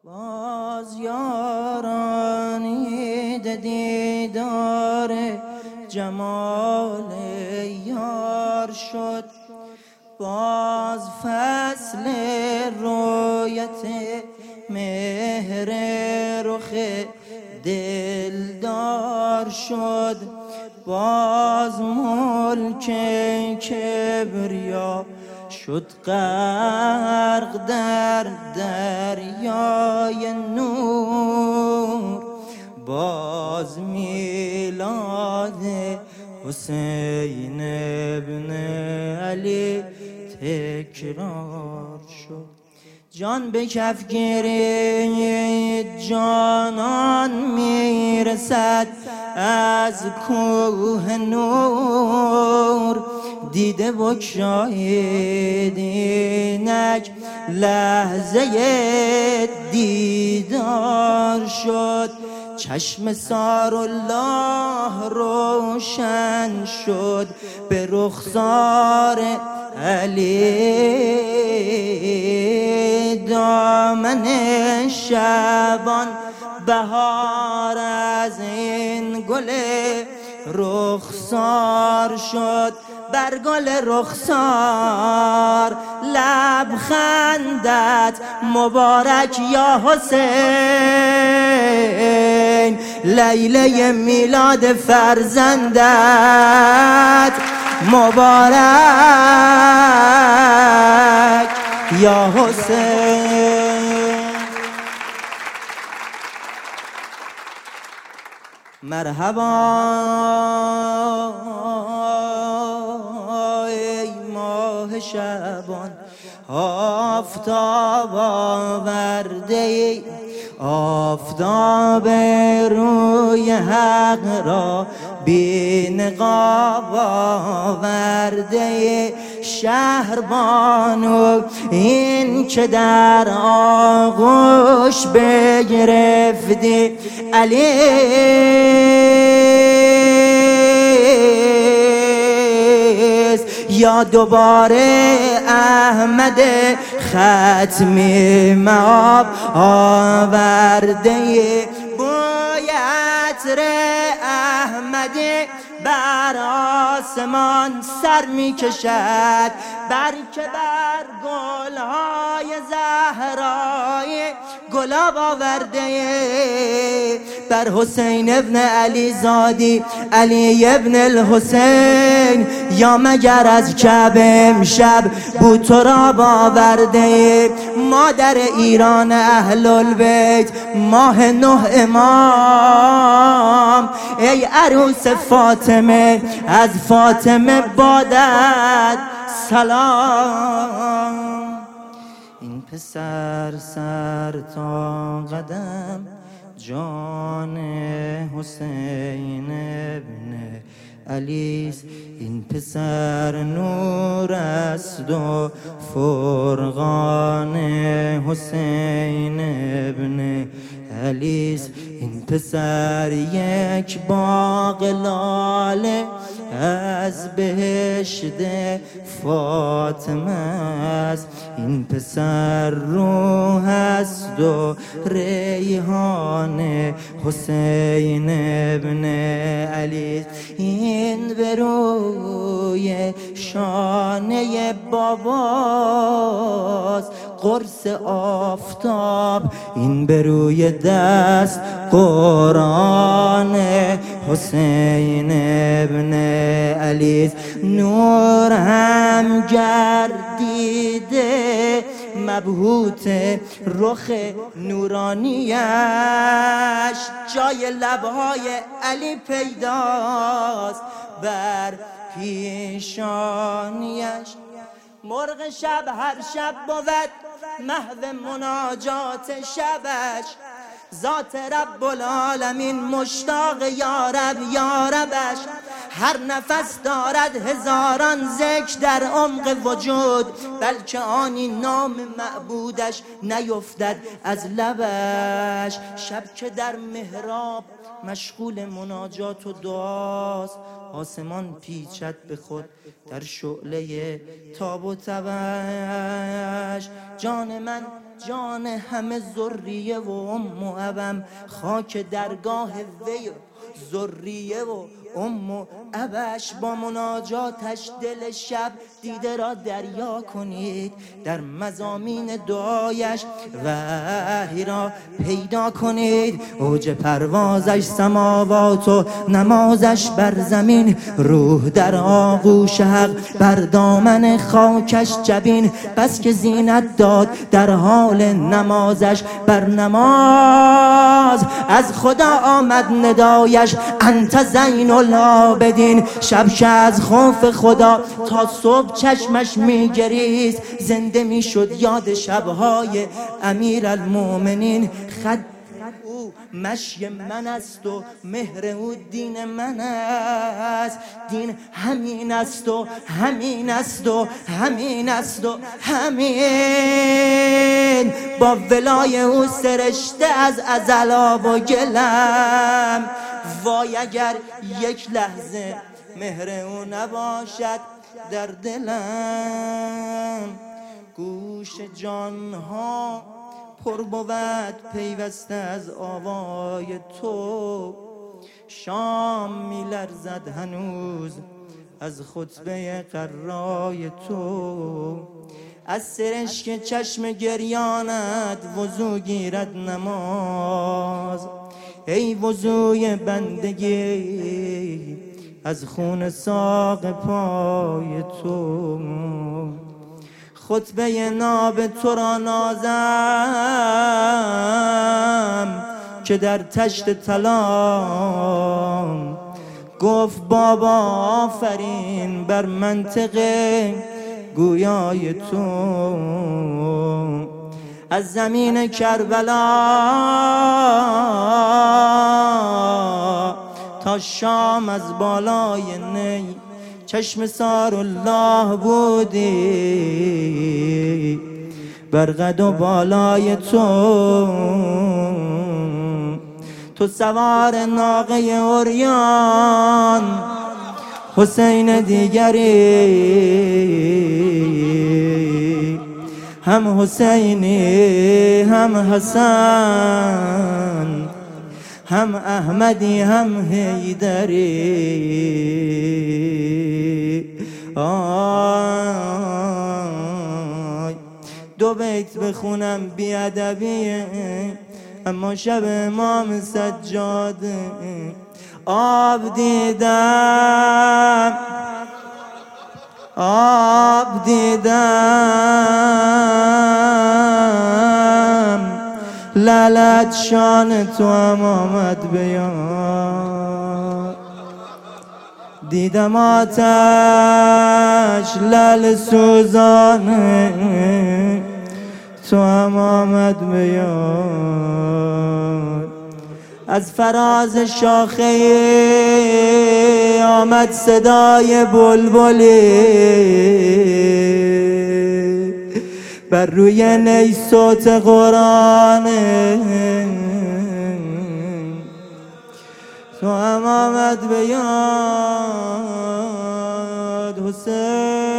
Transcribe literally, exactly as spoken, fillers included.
باز یارانید دیدار جمال یار شد، باز فصل رویت مهر رخ دلدار شد، باز ملک کبریا شد غرق در دریای نور، باز میلاد حسین ابن علی تکرار شد. جان به کف گیرید جانان میرسد از کوه نور، دیده بگشایید اینک لحظه دیدار شد، چشم سارالله روشن شد به رخسار علی، دامن شبان بهار از این گل رخسار شد، بر گل رخسار لبخندت مبارک یا حسین، لیله میلاد فرزندت مبارک یا حسین. مرحبا ای ماه شبان، آفتاب آورده ای، آفتاب روی حق را بی نقاب آورده ای، شهربانو این که در آغوش بگرفتی علی یا دوباره احمد ختمی مآب آورده، بوی عطر احمدی بر آسمان سر می کشد، بر که بر گلهای زهرای گلاب آورده، بر حسین ابن علی زادی علی ابن الحسین، یا مگر از کعبه امشب بوتراب آورده، مادر ایران اهل البیت ماه نه امام، ای عروس فاطمه از فاطمه بادت سلام. این پسر سر تا قدم جان حسین ابن علیست، این پسر نور است و فرقان حسین ابن علیست، این پسر یک باغ لاله از بهشت فاطمه است، این پسر روح است و ریحان حسین ابن علی، این به روی شانه باباست قرص آفتاب، این به روی دست قرآن حسین ابن علی، نور هم گردیده مبهوت رخ نورانیش، جای لبهای علی پیداست بر پیشانیش، مرغ شب هر شب بود محو مناجات شبش، ذات رب العالمین مشتاق یارب یاربش، هر نفس دارد هزاران ذکر در عمق وجود، بلکه آنی نام معبودش نیفتد از لبش، شب که در محراب مشغول مناجات و دعاست، آسمان پیچد به خود در شعله تاب و تبش. جان من جان همه ذریه و ام و ابم، خاک درگاه وی و ذریه و ام و ابش. با مناجاتش دل شب دیده را دریا کنید، در مضامین دعایش وحی را پیدا کنید. اوج پروازش سماوات و نمازش بر زمین، روح در آغوش حق بر دامن خاکش جبین. بس که زینت داد در حال نمازش، بر نماز از خدا آمد ندایش، انت زین العابدین. شب که از خوف خدا تا صبح چشمش میگریست، زنده میشد یاد شبهای امیرالمومنین. خد او مشی من است و مهر او دین من است، دین همین است و همین است و همین است و همین. با ولای او سرشته از ازل آب و گلم، وای اگر یک لحظه مهر او نباشد در دلم. گوش جانها پر بود پیوسته از آوای تو، شام می لرزد هنوز از خطبه قرای تو. از سرشک چشم گریانت وضو گیرد نماز، ای وضوی بندگی از خون ساق پای تو. خطبه ناب تو را نازم که در تشت طلا گفت بابا آفرین بر منطق گویای تو. از زمین کربلا تا شام از بالای نی چشم سار الله بودی، بر قد و بالای تو. تو سوار ناقه عریان، حسین دیگری، هم حسینی هم حسن، هم احمدی هم حیدری. آی دو بیت بخونم بیادبیه، اما شب امام سجاده. آب دیدم آب دیدم، لالت شان تو هم آمد بیان. دیدم آتش لال سوزانه، تو هم آمد بیان. از فراز شاخه آمد صدای بلبلی، بر روی نی صوت قرآنه، تو هم آمد به یاد حسین.